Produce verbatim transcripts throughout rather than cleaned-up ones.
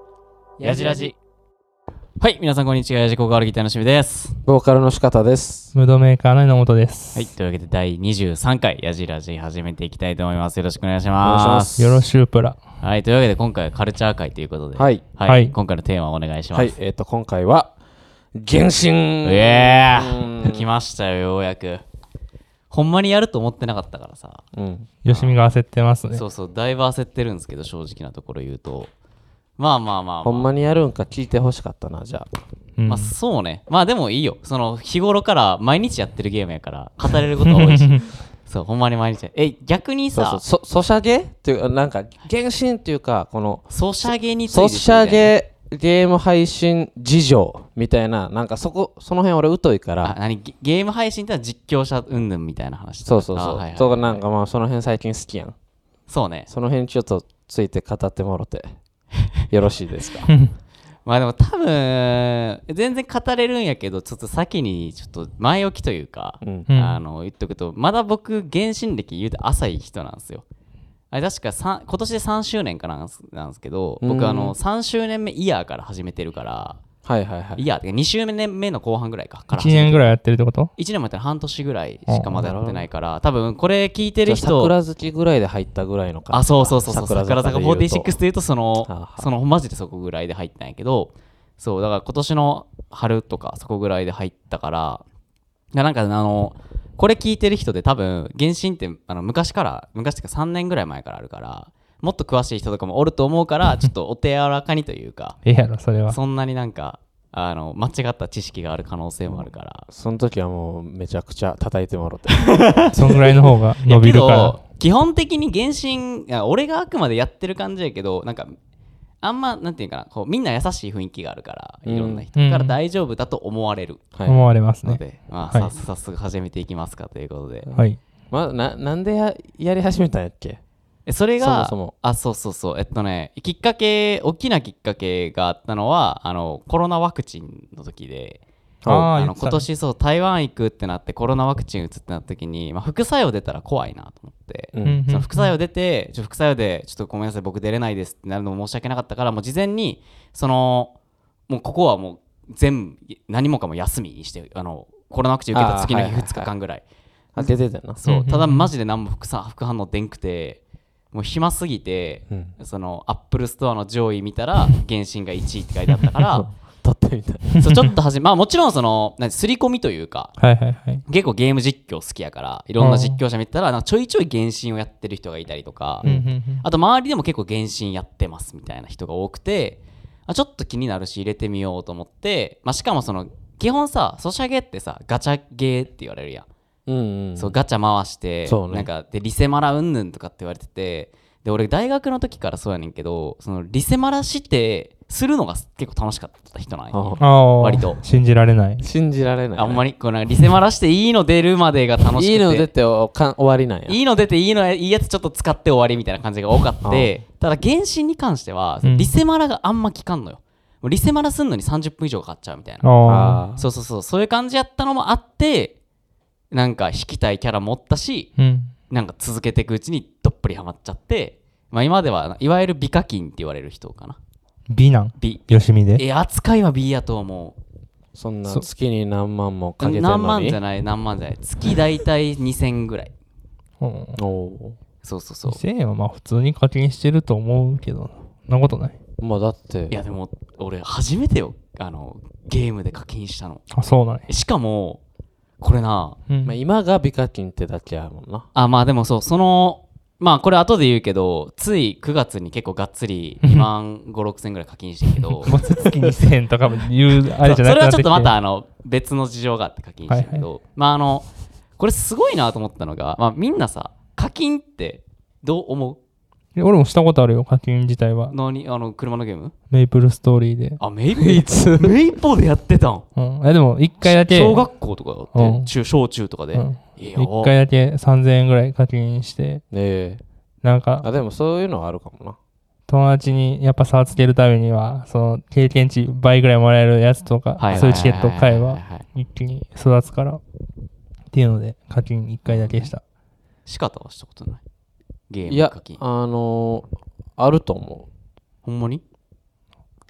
やじらじ。はい、皆さんこんにちは。やじこがあるギターのしぶです。 ボーカルの仕方です。 ムードメーカーの榎本です。 はい、というわけでだいにじゅうさんかいやじらじ始めていきたいと思います。よろしくお願いします。 よろしゅうプラ。 はい、というわけで今回はカルチャー会ということで、 はい、 はいはい、今回のテーマをお願いします。 はい、えっ、ー、と今回は原神。 えー、来ましたよ、ようやく。ほんまにやると思ってなかったからさ。 うん。よしみが焦ってますね。 そうそう、だいぶ焦ってるんですけど、正直なところ言うと。まあまあまあ、まあ、 ほんまにやるんか聞いてほしかったな、じゃあ。 うん、まあそうね。まあでもいいよ。その日頃から毎日やってるゲームやから語れること多いし。そう、ほんまに毎日。え、逆にさ、 そうそう、ソシャゲっていうか、なんか原神っていうか、このソシャゲについて、ね、 ソシャゲゲーム配信事情みたいな、なんかそこ、その辺俺疎いから。 あ、何ゲーム配信ってのは実況者云々みたいな話。 そうそうそう。はいはいはい、とかなんかまあその辺最近好きやん。 そうね。 その辺ちょっとついて語ってもろてよろしいですか。 まあでも多分全然語れるんやけど、ちょっと先にちょっと前置きというか、うん、あの言っとくと、まだ僕原神歴言うて浅い人なんですよ。あれ確か今年でさんしゅうねんかなんですけど、僕あのさんしゅうねんめイヤーから始めてるから、はいはいはい、イヤーってにしゅうねんめの後半ぐらいかからいちねんぐらいやってるってこと？ いちねんもやったら半年ぐらいしかまだやってないから、多分これ聞いてる人、 桜好きぐらいで入ったぐらいのか。 あ、そうそうそうそう、桜坂フォーティーシックスでいうとそのははそのマジでそこぐらいで入ったんやけど、そうだから今年の春とかそこぐらいで入ったから、なんかあのこれ聞いてる人で多分原神ってあの昔から昔ってかさんねんぐらい前からあるから、もっと詳しい人とかもおると思うからちょっとお手柔らかにというかええやろそれは。 そんなになんかあの間違った知識がある可能性もあるから、 その時はもうめちゃくちゃ叩いてもらってそんぐらいの方が伸びるから基本的に原神、俺があくまでやってる感じやけど、なんかあんまなんていうかな、こうみんな優しい雰囲気があるから、いろんな人から大丈夫だと思われる、 うんはい、思われますねので、まあはい、早速始めていきますかということで、 はい、 まあ、な, なんで や, やり始めたんやっけ。 それがそもそもあそうそうそうえっとねきっかけ大きなきっかけがあったのはあのコロナワクチンの時で、ああの今年そう台湾行くってなってコロナワクチン打つってなった時に、まあ、副作用出たら怖いなと思って、うん、その副作用出てちょ副作用でちょっとごめんなさい僕出れないですってなるのも申し訳なかったから、もう事前にそのもうここはもう全部何もかも休みにして、あのコロナワクチン受けた次の日ふつかかんぐらい、 あ出てたよな。 そうただマジで何も副反応出んくて、もう暇すぎて、うん、そのアップルストアの上位見たら原神がいちいって書いてあったから撮ってみたいそうちょっとはじまあもちろんその刷り込みというか、 はいはいはい、 結構ゲーム実況好きやからいろんな実況者見たらなんかちょいちょい原神をやってる人がいたりとか、うん、あと周りでも結構原神やってますみたいな人が多くて、あちょっと気になるし入れてみようと思って、まあ、しかもその基本さソシャゲってさガチャゲーって言われるやん。うんうん、そうガチャ回して、ね、なんかでリセマラうんぬんとかって言われてて、で俺大学の時からそうやねんけど、そのリセマラしてするのが結構楽しかった人なんや、割と信じられない信じられない、ね、 あんまりこのリセマラしていいの出るまでが楽しくていいの出ておか終わりなんや。 いいの出ていいのいいやつちょっと使って終わりみたいな感じが多かった。ただ原神に関しては、うん、リセマラがあんま効かんのよ。もうリセマラすんのにさんじゅっぷん以上かかっちゃうみたいな。あそうそうそうそういう感じやったのもあって、なんか引きたいキャラ持ったし、うん、なんか続けていくうちにどっぷりハマっちゃって、まあ、今ではいわゆる美課金って言われる人かな。 美なん美よしみでえ扱いは美やと思う。 そんな月に何万もかけてるのに何万じゃない何万じゃない月だいたいにせんぐらいおおそうそうそうにせんえんはまあ普通に課金してると思うけどなことない。 まあだっていやでも俺初めてよあのゲームで課金したの。 あそうなんや。 しかもこれな、 うんまあ、今が美課金ってだけやもんな。 あまあでもそうそのまあこれ後で言うけど、ついくがつに結構がっつりにまんご、ろくせんぐらい課金してんけどもう月にせんえんとかも言うあれじゃなくてそれはちょっとまたあの別の事情があって課金してんけど、はいはい、まああのこれすごいなと思ったのが、まあ、みんなさ課金ってどう思う？ 俺もしたことあるよ課金自体は。 何あの車のゲーム？ メイプルストーリーで。 あメイプルメイポでやってたん？ うん。えでも一回だけ小学校とかだって、うん、中小中とかで、うん、 一回だけさんぜんえんぐらい課金して。 ええなんかあでもそういうのはあるかもな。 友達にやっぱ差をつけるためにはその経験値倍ぐらいもらえるやつとか、そういうチケットを買えば一気に育つからっていうので課金いっかいだけした。 仕方はしたことないゲーム課金。 いやあのー、あると思う。 ほんまに？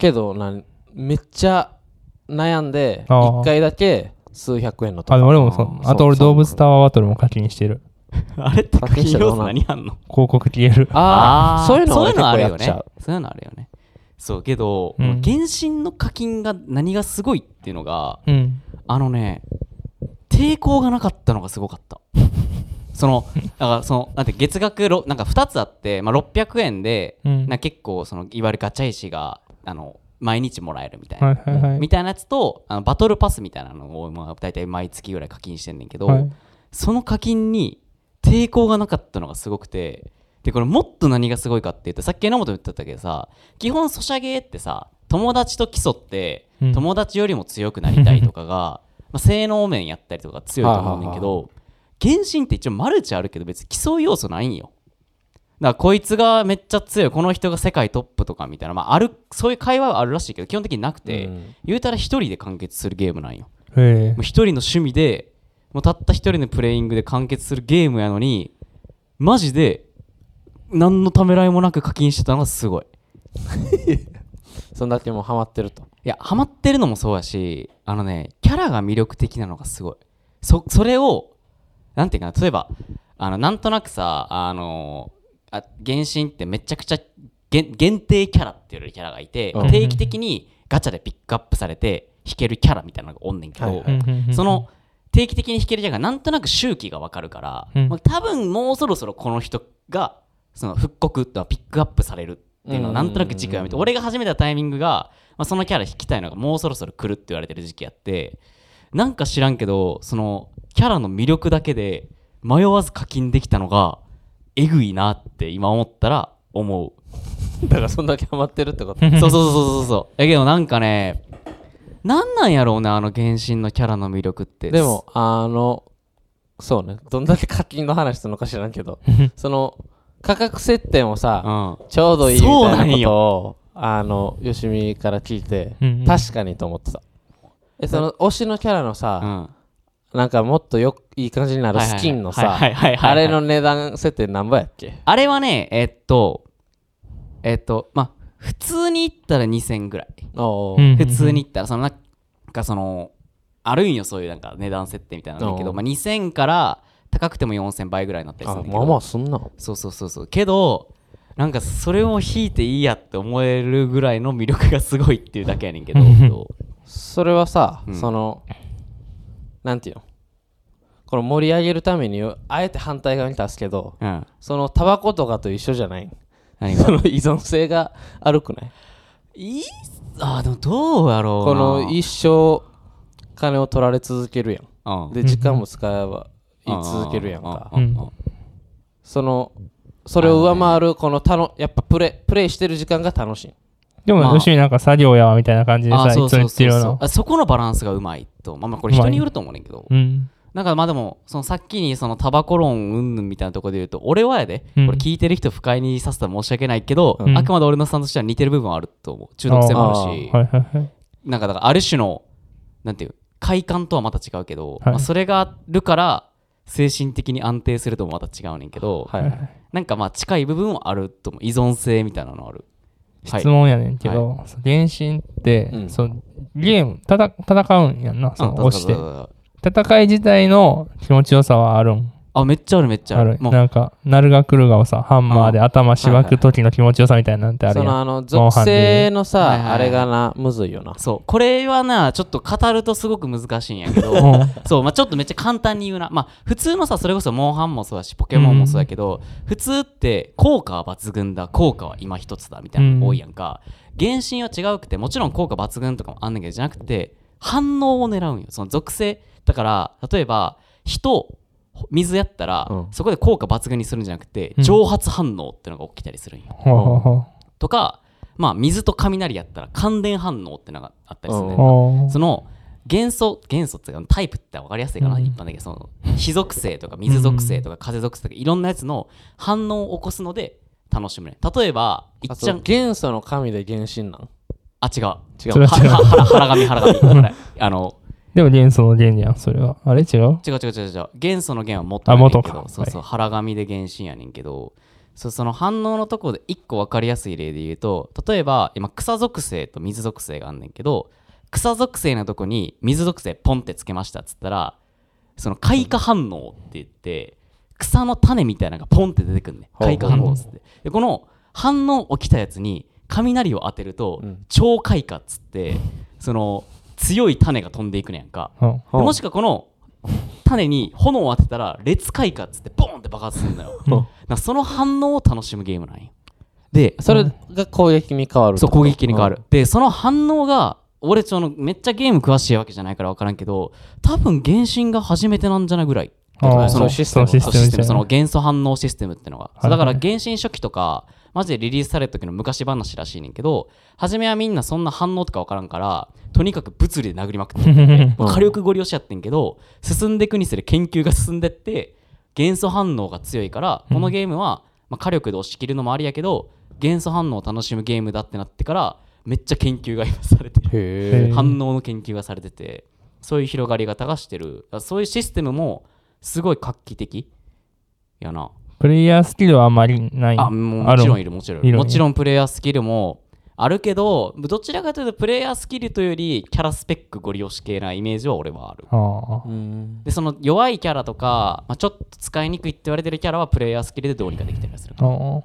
けどなめっちゃ悩んでいっかいだけ数百円のとか。 あ、俺もそう。あと俺動物タワーバトルも課金してる。 あれって課金要素何あんの？ 広告消える。 ああ、そういうの俺結構やっちゃう。 そういうのあるよね。そうけど、うん、原神の課金が何がすごいっていうのが、うん、あのね抵抗がなかったのがすごかったそのだからそのなんて月額なんかふたつあって、まあ、ろっぴゃくえんで、うん、な結構そのいわゆるガチャ石があの毎日もらえるみたいな、はいはいはい、みたいなやつとあのバトルパスみたいなのを、まあ、大体毎月ぐらい課金してんねんけど、はい、その課金に抵抗がなかったのがすごくて、でこれもっと何がすごいかっていうと、さっき榎本言ってたけどさ、基本ソシャゲってさ友達と競って、うん、友達よりも強くなりたいとかがまあ性能面やったりとか強いと思うねんけど、原神って一応マルチあるけど別に競い要素ないんよ。だからこいつがめっちゃ強い、この人が世界トップとかみたいな、まあ、あるそういう会話はあるらしいけど基本的になくて、うん、言うたら一人で完結するゲームなんよ。へもう一人の趣味でもうたった一人のプレイングで完結するゲームやのにマジで何のためらいもなく課金してたのがすごいそんだけもうハマってると。 いやハマってるのもそうやし、あのねキャラが魅力的なのがすごい。 そ, それをなんていうかな、例えばあのなんとなくさ、あのあ原神ってめちゃくちゃ限定キャラって言われるキャラがいて、うん、定期的にガチャでピックアップされて引けるキャラみたいなのがおんねんけど、はいはい、その定期的に引けるキャラがなんとなく周期が分かるから、うんまあ、多分もうそろそろこの人がその復刻とピックアップされるっていうのをなんとなく軸が見て、俺が始めたタイミングが、まあ、そのキャラ引きたいのがもうそろそろ来るって言われてる時期やって、なんか知らんけどそのキャラの魅力だけで迷わず課金できたのがえぐいなって今思ったら思う。 だからそんだけハマってるってことそうそうそうそうそう。だけどなんかね、なんなんやろうね、あの原神のキャラの魅力って。 でもあのそうね、どんだけ課金の話するのか知らんけどその価格設定もさ、うん、ちょうどいいみたいなことをあのよしみから聞いて、うんうん、確かにと思ってた。えその推しのキャラのさ、うんなんかもっとよいい感じになるスキンのさあれの値段設定何ぼやっけ？ あれはねえっとえっとまあ普通に言ったらにせんぐらい。普通に言ったらそのなんかそのあるんよそういうなんか値段設定みたいなんだけど、まあ、にせんから高くてもよんせんばいぐらいになったりするんだけど、 あまあまあそんなそうそうそうそうけどなんかそれを引いていいやって思えるぐらいの魅力がすごいっていうだけやねんけどそれはさ、うん、そのなんていうのこの盛り上げるためにあえて反対側に立つけど、うん、そのタバコとかと一緒じゃない？何がその依存性が悪くない？ いあでもどうやろうこの一生金を取られ続けるやん、うん、で時間も使えばい続けるやんか、うん、そのそれを上回るこのたのやっぱプレプレイしてる時間が楽しい。 でも吉見なんか作業やわみたいな感じでさ、いつも言ってるような。 そこのバランスがうまいと、まあまあこれ人によると思うねんけど、うん、なんかまあでもそのさっきにそのタバコ論うんぬんみたいなところで言うと、俺はやで、うん、これ聞いてる人不快にさせたら申し訳ないけど、うん、あくまで俺のスタンスとしては似てる部分はあると思う。中毒性もあるし、はいはいはい、なんかだからある種のなんていう快感とはまた違うけど、はいまあ、それがあるから精神的に安定するともまた違うねんけど、はいはい、なんかまあ近い部分はあると思う。依存性みたいなのある。 質問やねんけど、はい、原神って、うん、そのゲームただ戦うんやんな、その押して戦い自体の気持ちよさはあるん？ あめっちゃあるめっちゃある。 あるなんかナルガクルガをさハンマーで頭しばく時の気持ちよさみたいなんてあるやん。 そのあの属性のさ、はいはいはい、あれがなむずいよな。 そうこれはなちょっと語るとすごく難しいんやけどそうまあちょっとめっちゃ簡単に言うな。まあ普通のさそれこそモンハンもそうだしポケモンもそうだけど、うん、普通って効果は抜群だ効果は今一つだみたいなの多いやんか、うん、原神は違うくてもちろん効果抜群とかもあんねんけどじゃなくて反応を狙うんよ。その属性だから例えば人水やったら、うん、そこで効果抜群にするんじゃなくて、うん、蒸発反応ってのが起きたりするんよ、うん、とか、まあ、水と雷やったら感電反応ってのがあったりするんだよ、その元素元素っていうかタイプって分かりやすいかな、うん、一般的にその火属性とか水属性とか風属性とかいろんなやつの反応を起こすので楽しむね。例えばいっちゃん元素の神で原神なんあ違う違うはは腹紙腹紙あのでも元素の元やんそれは。あれ違う違う違う違う違う元素の元は元やねんけど、そうそう、はい、腹紙で原神やねんけど、 そ, その反応のところで一個分かりやすい例で言うと、例えば今草属性と水属性があんねんけど、草属性のとこに水属性ポンってつけましたっつったら、その開花反応って言って草の種みたいなのがポンって出てくんねん。開花反応っつって、でこの反応起きたやつに雷を当てると、うん、超開花っつってその強い種が飛んでいくねんか、うん、でもしくはこの種に炎を当てたら烈開花っつってボーンって爆発するんだよ、うん、だからその反応を楽しむゲームなんよ。でそれが攻撃に変わる。 そう攻撃に変わる、うん、でその反応が俺ちょのめっちゃゲーム詳しいわけじゃないから分からんけど、多分原神が初めてなんじゃないぐらい。 そのシステム、 その元素反応システムってのが、はいはい、だから原神初期とかマジでリリースされた時の昔話らしいねんけど、初めはみんなそんな反応とか分からんから、とにかく物理で殴りまくって、ね、火力ご利用しやってんけど、進んでいくにつれ研究が進んでって元素反応が強いから、このゲームは、まあ、火力で押し切るのもありやけど元素反応を楽しむゲームだってなってからめっちゃ研究が今されてる。反応の研究がされてて、そういう広がり方がしてる。そういうシステムもすごい画期的やな。 プレイヤースキルはあんまりない。 あ、も, もちろんいるもちろんいるもちろんプレイヤースキルもあるけど、どちらかというとプレイヤースキルというよりキャラスペックご利用し系なイメージは俺はある。あでその弱いキャラとか、まあ、ちょっと使いにくいって言われてるキャラはプレイヤースキルでどうにかできたりするから。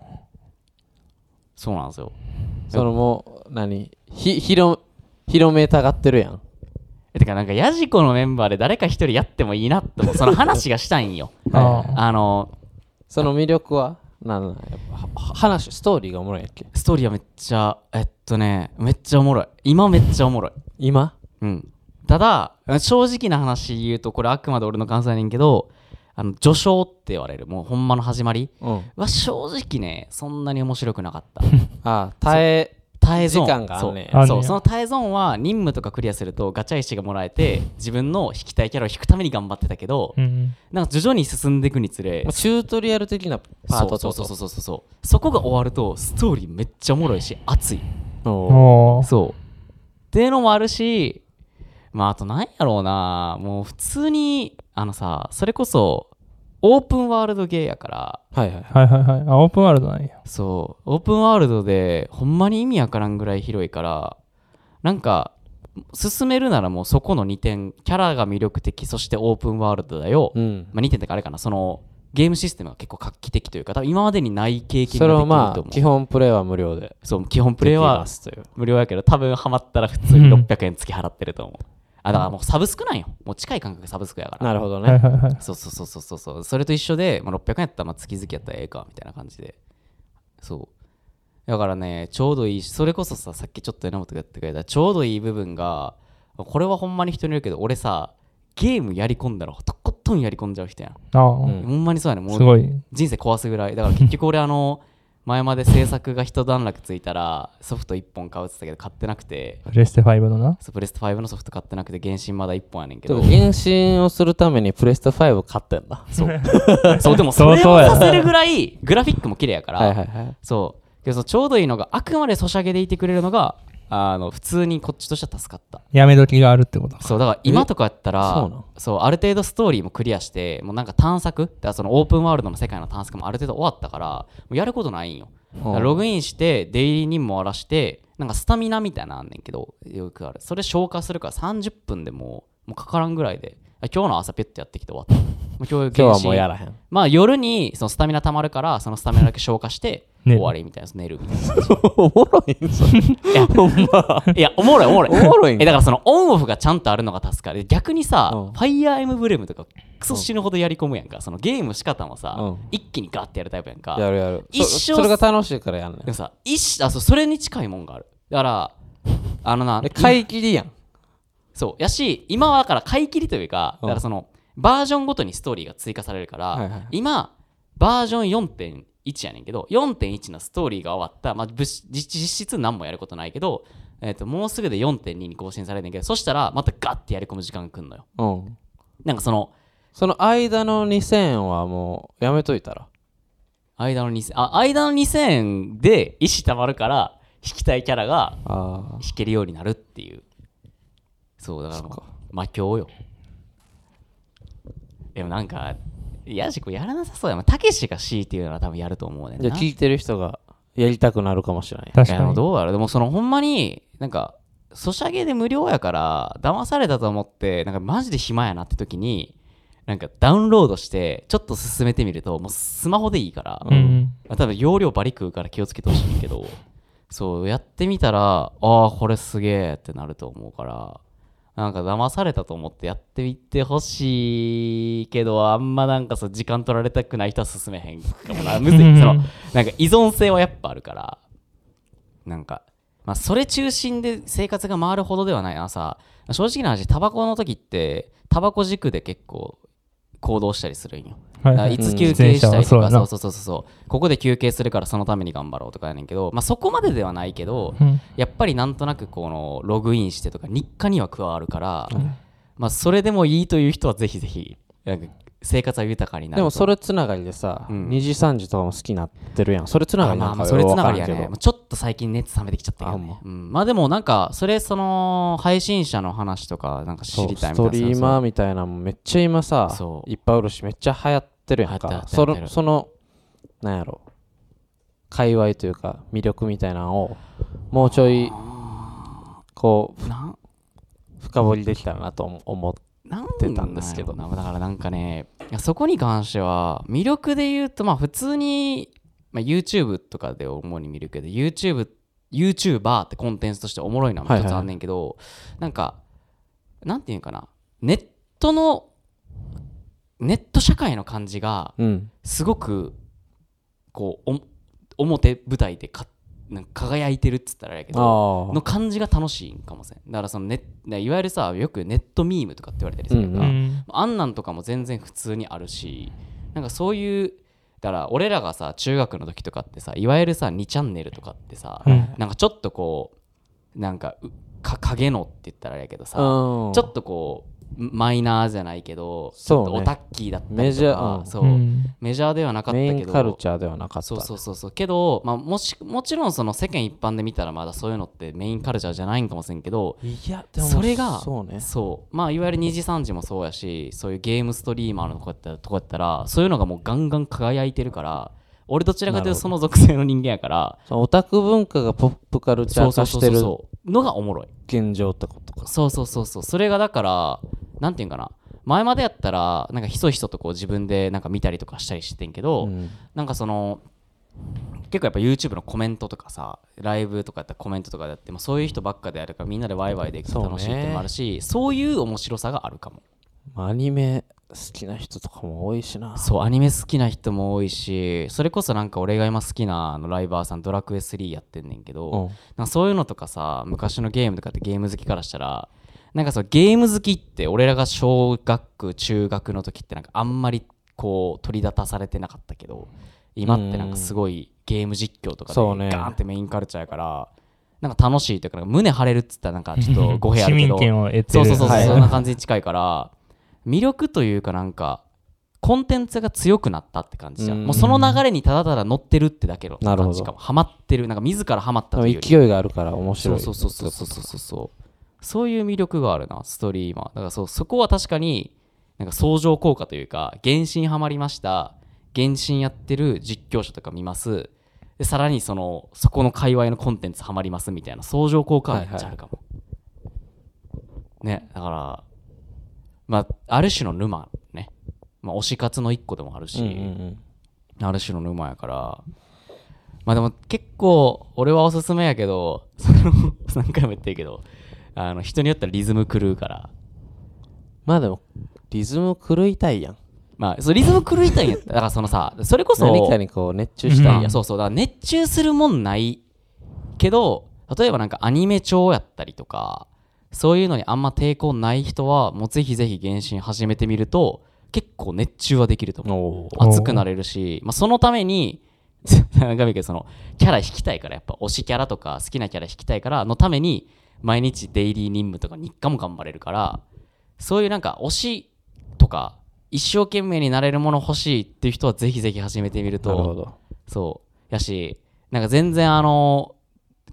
そうなんですよ。 そのもう何ひ広広めたがってるやん。 てかなんかヤジコのメンバーで誰か一人やってもいいなって思う。その話がしたいんよ。あ, あのその魅力はなんなん話ストーリーがおもろいやっけ。 ストーリーはめっちゃえっとねめっちゃおもろい。今めっちゃおもろい。 今うんただ正直な話言うとこれあくまで俺の感想やねんけど、あの序章って言われるもうほんまの始まりは正直ねそんなに面白くなかった。 ああ耐え耐えゾーン時間があんねん。 そうそうその耐えゾーンは任務とかクリアするとガチャ石がもらえて自分の引きたいキャラを引くために頑張ってたけど、うん、なんか徐々に進んでいくにつれチュートリアル的なパートとそうそうそうそうそうそこが終わるとストーリーめっちゃおもろいし熱い。そうっていうのもあるし、まああとなんやろうな、もう普通にあのさそれこそオープンワールドゲーやから、 はいはいはいはいはい、あオープンワールドなんや。 そうオープンワールドでほんまに意味わからんぐらい広いから、なんか進めるならもうそこのにてん、キャラが魅力的、そしてオープンワールドだよ、うんまあ、にてんってかあれかな、そのゲームシステムが結構画期的というか、多分今までにない経験ができると思う。 それはまあ基本プレイは無料で、 そう基本プレイは無料やけど多分ハマったら普通にろっぴゃくえん月払ってると思う。あだからもうサブスクなんよ。もう近い感覚サブスクやから。 なるほどね。 そうそうそうそうそう。それと一緒で、まあ、ろっぴゃくえんやったらまあ月々やったらええかみたいな感じで。そう。だからね、ちょうどいいし、それこそさ、さっきちょっと榎本がやってくれたちょうどいい部分が、これはほんまに人によるけど、俺さ、ゲームやり込んだらとことんやり込んじゃう人やん。ああ、うん、ほんまにそうやね。もう人生壊すぐらい。だから結局俺あの、前まで制作が一段落ついたらソフトいっぽん買うって言ったけど買ってなくて、 プレステファイブのな、 そうプレステファイブのソフト買ってなくて原神まだいっぽんやねんけど、 原神をするためにプレステファイブ買ってんだ。 そうそうでもそれをさせるぐらいグラフィックも綺麗やからはいはい、はい、そうけどちょうどいいのがあくまでソシャゲでいてくれるのがあの普通にこっちとしては助かった。 やめ時があるってことか。 そうだから今とかやったらそうそうある程度ストーリーもクリアしてもうなんか探索だからそのオープンワールドの世界の探索もある程度終わったからもうやることないんよ。ログインしてデイリー任務を終わらしてなんかスタミナみたいなのあんねんけどよくあるそれ消化するからさんじゅっぷんでもうもうかからんぐらいで今日の朝ペットやってきて終わった。 もう今日今日はもうやらへん。 まあ夜にそのスタミナ溜まるからそのスタミナだけ消化して終わりみたいな寝るみたいなおもろいんそれ。いやほんまいやおもろいおもろいおもろいんえだからそのオンオフがちゃんとあるのが助かる。逆にさ、うん、ファイヤーエムブレムとかクソ死ぬほどやり込むやんか。そのゲーム仕方もさ、うん、一気にガッてやるタイプやんか。 やるやる一生 そ, それが楽しいからやんねん。 でもさ一あ そ, それに近いもんがある。だからあのな買い切りやん。 そうやし今はだから買い切りというかだからそのバージョンごとにストーリーが追加されるから、はいはい、今バージョン よんてんいち やねんけど よんてんいち のストーリーが終わった、まあ、実質何もやることないけど、えー、ともうすぐで よんてんに に更新されるんだけどそしたらまたガッてやり込む時間が来るのよ、うん、なんかそのその間のにせんえんはもうやめといたら間のにせんえんあ間のにせんえんで石たまるから引きたいキャラが引けるようになるっていう。そうだから魔境よ。でもなんかいやしこやらなさそうやもん。たけしが C っていうのは多分やると思うねんな。 じゃあ聞いてる人がやりたくなるかもしれない。 確かに。 どうやろう。でもそのほんまになんかソシャゲで無料やから騙されたと思ってなんかマジで暇やなって時になんかダウンロードしてちょっと進めてみるともうスマホでいいから、 うん、 多分容量バリ食うから気をつけてほしいけどそうやってみたらああこれすげえってなると思うからなんか騙されたと思ってやってみてほしいけどあんまなんかそう時間取られたくない人は進めへんかもな。むずいそのなんか依存性はやっぱあるからなんかまあそれ中心で生活が回るほどではないなさ。正直な話タバコの時ってタバコ軸で結構行動したりするんよ。はいはい、いつ休憩したりとか、うん、そうそうそうそうここで休憩するからそのために頑張ろうとかやねんけど、まあ、そこまでではないけど、うん、やっぱりなんとなくこのログインしてとか日課には加わるから、うんまあ、それでもいいという人はぜひぜひなんか生活は豊かになる。 でもそれつながりでさ、うん、にじさんじとかも好きになってるやん。それつながりなんかまあそれつながりやね。ちょっと最近熱冷めてきちゃったけどね。うん、まあでもなんかそれその配信者の話とかなんか知りたいみたいな。 ストリーマーみたいなのもめっちゃ今さいっぱいおるしめっちゃ流行ってるやんか。そのそのなんやろ界隈というか魅力みたいなのをもうちょいこう深掘りできたらなと思ってってたんですけど、 だからなんかねそこに関しては魅力で言うとまあ普通に、まあ、YouTube とかで主に見るけど YouTube YouTuber ってコンテンツとしておもろいのは一つあんねんけど、はいはい、なんかなんていうかなネットのネット社会の感じがすごくこうお表舞台でかなんか輝いてるっつったらあれやけどの感じが楽しいんかもしれん。だからそのネいわゆるさよくネットミームとかって言われたりするから、うんうん、あんなんとかも全然普通にあるしなんかそういうだから俺らがさ中学の時とかってさいわゆるさにチャンネルとかってさ、うん、なんかちょっとこうなんかか影のって言ったらあれやけどさ、うん、ちょっとこうマイナーじゃないけどちょっとオタッキーだったりとか、 メジャー、うん、 そう、うん、メジャーではなかったけどメインカルチャーではなかった。 そうそうそうそうけど、まあ、もしもちろんその世間一般で見たらまだそういうのってメインカルチャーじゃないんかもしれんけどいやでもそれがそうねそうまあいわゆるにじさんじもそうやしそういうゲームストリーマーのとこやったら、とこやったらそういうのがもうガンガン輝いてるから俺どちらかというとその属性の人間やからオタク文化がポップカルチャー化してるのがおもろい現状ってことか。 そうそうそうそうそれがだからなんていうんかな前までやったらなんかひそひそとこう自分でなんか見たりとかしたりしてんけど、うん、なんかその結構やっぱ YouTube のコメントとかさライブとかやったらコメントとかでやってもそういう人ばっかでやるからみんなでワイワイで楽しいっていうのもあるし そう,、ね、そういう面白さがあるかも。 アニメ好きな人とかも多いしな。 そうアニメ好きな人も多いしそれこそなんか俺が今好きなあのライバーさんドラクエスリーやってんねんけど、うん、なんかそういうのとかさ昔のゲームとかってゲーム好きからしたらなんかそうゲーム好きって俺らが小学中学の時ってなんかあんまりこう取り立たされてなかったけど今ってなんかすごいゲーム実況とかでガーンってメインカルチャーやからなんか楽しいというか胸張れるっつったらなんかちょっと語弊あるけど市民権を得てるそうそうそう、はい、そんな感じに近いから魅力というかなんかコンテンツが強くなったって感じじゃん。もうその流れにただただ乗ってるってだけの感じかも。ハマってるなんか自らハマったというより勢いがあるから面白い。 そうそうそうそうそうそうそうそういう魅力があるなストリーマー。だからそうそこは確かになんか相乗効果というか原神ハマりました原神やってる実況者とか見ますでさらにそのそこの界隈のコンテンツハマりますみたいな相乗効果はめっちゃあるかも、はいはい、ねだからまあある種の沼ね、まあ、推し活の一個でもあるし、うんうんうん、ある種の沼やからまあでも結構俺はおすすめやけどその何回も言ってるけどあの人によってはリズム狂うからまあでもリズム狂いたいやん。 まあそうリズム狂いたいんやっただからそのさそれこそ何かにこう熱中したいやん、 うん、そうそうだから熱中するもんないけど例えばなんかアニメ調やったりとかそういうのにあんま抵抗ない人はもうぜひぜひ原神始めてみると結構熱中はできると思う。熱くなれるし、まあ、そのためになんかそのキャラ引きたいからやっぱ推しキャラとか好きなキャラ引きたいからのために毎日デイリー任務とか日課も頑張れるからそういうなんか推しとか一生懸命になれるもの欲しいっていう人はぜひぜひ始めてみるとなるほどそうやしなんか全然あの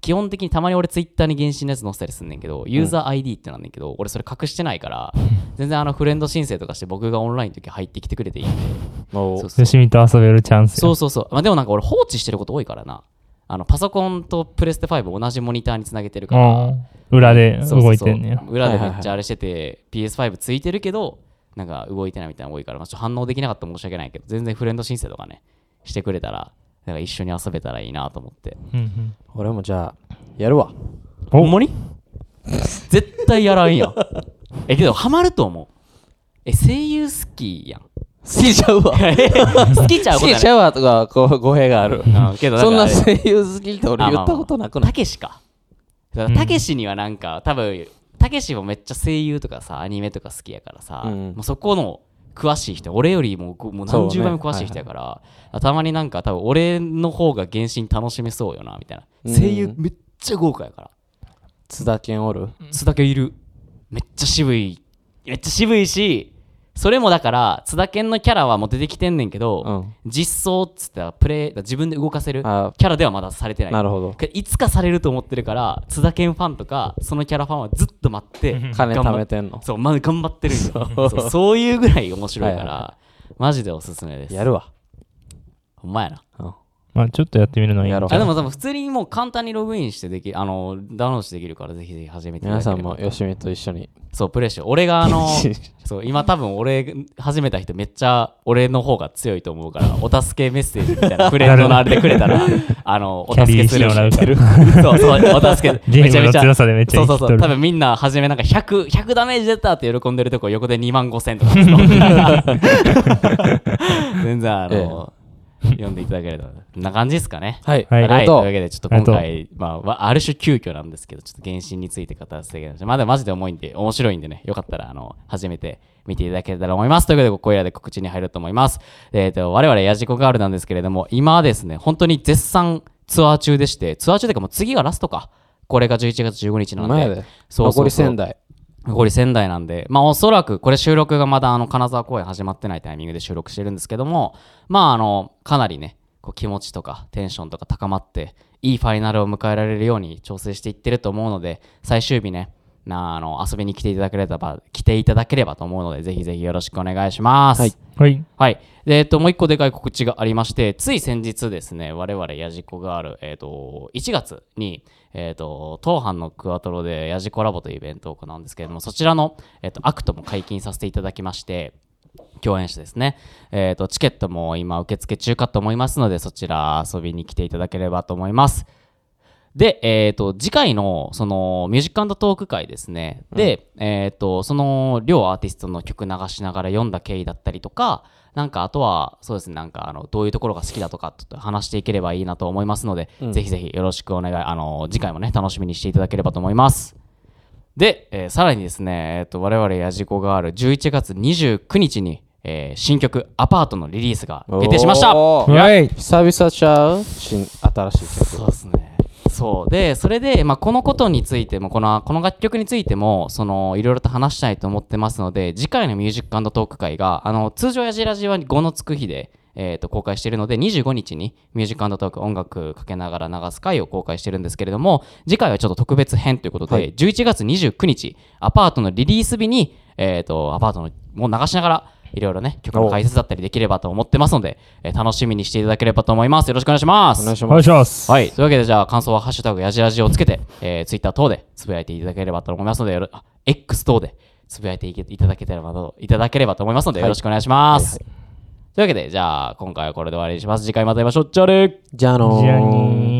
基本的にたまに俺ツイッターに原神のやつ載せたりすんねんけど、ユーザー アイディー ってなんねんけど、うん、俺それ隠してないから全然あのフレンド申請とかして僕がオンラインの時入ってきてくれていいんで、 そうそうよしみと遊べるチャンス。 そうそうそう、まあ、でもなんか俺放置してること多いからな。あのパソコンとプレステファイブ同じモニターにつなげてるから、 裏で動いてんねや。 そうそうそう、裏でめっちゃあれしてて、はいはいはい、ピーエスファイブ ついてるけどなんか動いてないみたいなの多いから、まあ、ちょっと反応できなかったら申し訳ないけど、全然フレンド申請とかねしてくれたらなんか一緒に遊べたらいいなと思って、 うんうん、俺もじゃあやるわ。 ほんまに絶対やらんやんえけどハマると思う。え声優好きやん。 好きちゃうわ好きちゃうことない。 好きちゃうわとかこう語弊がある、うん、 けどそんな声優好きって俺言ったことなくない。 たけしか。たけしにはなんか多分たけしもめっちゃ声優とかさアニメとか好きやからさ、うん、もうそこの詳しい人、俺よりももう何十倍も詳しい人やから、ねはいはい、たまになんか多分俺の方が原神楽しめそうよなみたいな、うん、声優めっちゃ豪華やから。 津田健おる？ 津田健いる。めっちゃ渋い、めっちゃ渋いし、それもだから津田健のキャラはもう出てきてんねんけど、うん、実装っつったらプレイ自分で動かせるキャラではまだされてない。 なるほど。 いつかされると思ってるから津田健ファンとかそのキャラファンはずっと待って金貯めてんの。 そう、ま、頑張ってるんよそう、そういうぐらい面白いから、はいはい、マジでおすすめです。 やるわ。 ほんまやな、うん。 まあちょっとやってみるのはいいんじゃない。 あでも多分普通にもう簡単にログインしてできあのダウンロードしてできるからぜひぜひ始めていただければ。 皆さんもよしみと一緒にそうプレイしよう。俺があのそう今多分俺始めた人めっちゃ俺の方が強いと思うからお助けメッセージみたいなフレンドのあれでくれたらあのお助けするそうそうお助けめちゃめちゃ強さでめっちゃそうそうそう多分みんな初めなんかひゃく、ひゃくダメージ出たって喜んでるとこ横でにまんごせんとか全然あの、ええ読んでいただければこんな感じですかね。 はい、 はい、はい、というわけでちょっと今回まあある種急遽なんですけどちょっと原神について語らせていただきました。まだマジで重いんで面白いんでね、よかったらあの初めて見ていただけたらと思います。ということでここらで告知に入ると思います。えっと我々ヤジコガールなんですけれども今はですね本当に絶賛ツアー中でしてツアー中でかもう次がラストか。これがじゅういちがつじゅうごにちなんで、 前でそうそうそう残り仙台残り仙台なんで、まあおそらくこれ収録がまだあの金沢公演始まってないタイミングで収録してるんですけども、まああのかなりねこう気持ちとかテンションとか高まっていいファイナルを迎えられるように調整していってると思うので最終日ねなあの遊びに来ていただければ来ていただければと思うのでぜひぜひよろしくお願いします。 はいはい、 はい、でえっともう一個でかい告知がありましてつい先日ですね我々ヤジコガールえっといちがつにえっと当班のクワトロでヤジコラボというイベントを行うんですけれどもそちらのえっとアクトも解禁させていただきまして共演者ですね、えーと、チケットも今受付中かと思いますのでそちら遊びに来ていただければと思います。で、えーと、次回のそのミュージック&トーク会ですね、うん、で、えーと、その両アーティストの曲流しながら読んだ経緯だったりとかなんかあとはそうですねなんかあのどういうところが好きだとかと話していければいいなと思いますので、うん、ぜひぜひよろしくお願いあの次回もね楽しみにしていただければと思います。で、えー、さらにですね、えーと、我々ヤジコガールじゅういちがつにじゅうくにちにえー、新曲アパートのリリースが決定しました。 はい、 久々ちゃう新新しい曲。 そうですね。そうでそれで、まあ、このことについてもこのこの楽曲についてもそのいろいろと話したいと思ってますので次回のミュージック&トーク会があの通常ヤジラジはごのつく日で、えー、と公開しているのでにじゅうごにちにミュージック&トーク音楽かけながら流す回を公開してるんですけれども次回はちょっと特別編ということで、はい、じゅういちがつにじゅうくにちアパートのリリース日に、えー、とアパートのもう流しながらいろいろね曲の解説だったりできればと思ってますので、えー、楽しみにしていただければと思います。よろしくお願いします。 お願いします。ますはい、というわけでじゃあ感想はハッシュタグヤジラジをつけて、えー、Twitter 等でつぶやいていただければと思いますのでよあ X 等でつぶやいていただければといただければと思いますので、はい、よろしくお願いします、はいはいはい、というわけでじゃあ今回はこれで終わりにします。次回また会いましょう。じゃあねじゃあのー